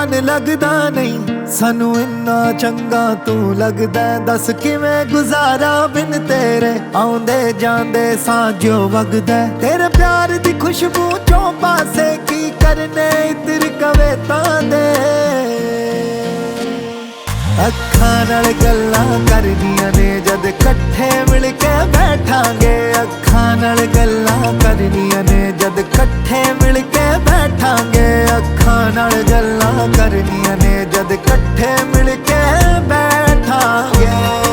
ਮਨ लगदा नहीं सानू इन्ना चंगा तू लगदा। दस किवें गुजारा बिन तेरे आउंदे जांदे सां वगदा। तेरे प्यार दी खुशबू चों पासे की करने इतर कविता दे। अखां नाल गल्लां करनियां ने जद कट्ठे मिल के बैठांगे। अखां नाल गल्लां करनियां ने जद कट्ठे मिल के बैठांगे। अखां नाल गल्लां करनियां ने जद कट्ठे मिल के बैठांगे।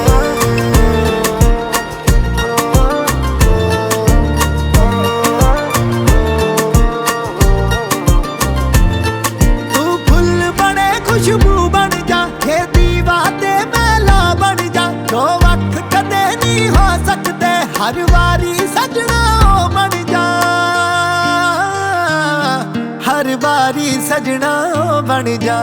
तू फुल बने खुशबू बन जा, दीवा ते मैला बन जा। दो वक्त कदे नहीं हो सकते, हर वारी सजना बन जा। हर बारी सजना बन जा।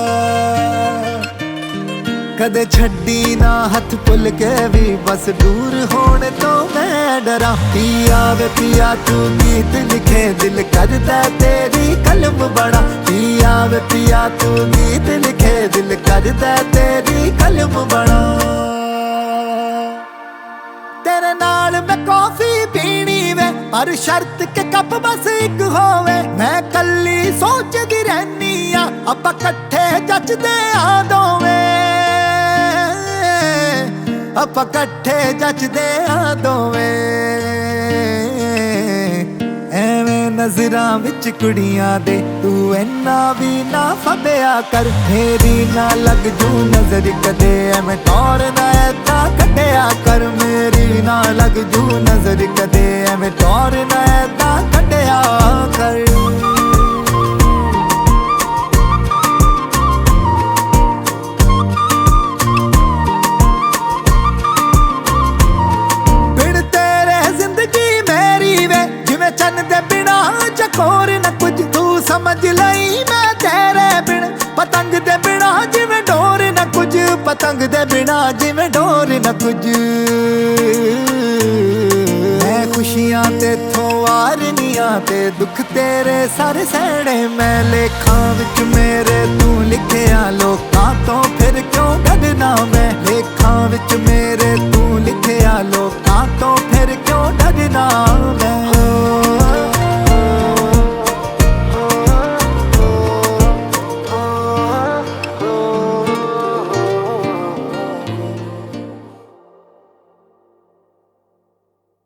कदे छड्डी ना हथ भुल के भी बस दूर होने तो मैं डरा। पिया वे पिया तू गीत लिखे दिल करदा तेरी कलम बड़ा। पिया वे पिया तू गीत लिखे दिल करदा तेरी कलम बड़ा। तेरे नाल मैं कॉफी पीनी वे पर शर्त के कप बस एक होवे। मैं कल्ली सोचदी रहनी आ अब्बा कट्ठे जचदे आ दोवें। ਆਪਾਂ ਇਕੱਠੇ ਜੱਚਦੇ ਆ ਦੋਵੇਂ। ਐਵੇਂ ਨਜ਼ਰਾਂ ਵਿੱਚ ਕੁੜੀਆਂ ਦੇ ਤੂੰ ਇੰਨਾ ਵੀ ਨਾ ਫੱਬਿਆ ਕਰ। ਮੇਰੀ ਨਾ ਲੱਗ ਜੂ ਨਜ਼ਰ ਕਦੇ ਐਵੇਂ ਟੌਰ ਨਾ ਏਦਾਂ ਕੱਢਿਆ ਕਰ। ਮੇਰੀ ਨਾ ਲੱਗ ਜੂ ਨਜ਼ਰ ਕਦੇ ਐਵੇਂ ਟੌਰ ਨਾ ਏਦਾਂ ਕੱਢਿਆ ਕਰ। चन दे बिना चकोर न कुछ तू समझ लई। मैं तेरे बिन पतंग दे बिना जिवें डोर न कुछ। पतंग दे बिना जिवें डोर न कुछ। मैं खुशियां तेथों वारनियां ते दुख तेरे सारे सहने। मैं लेखां विच मेरे तू लिखिया लोक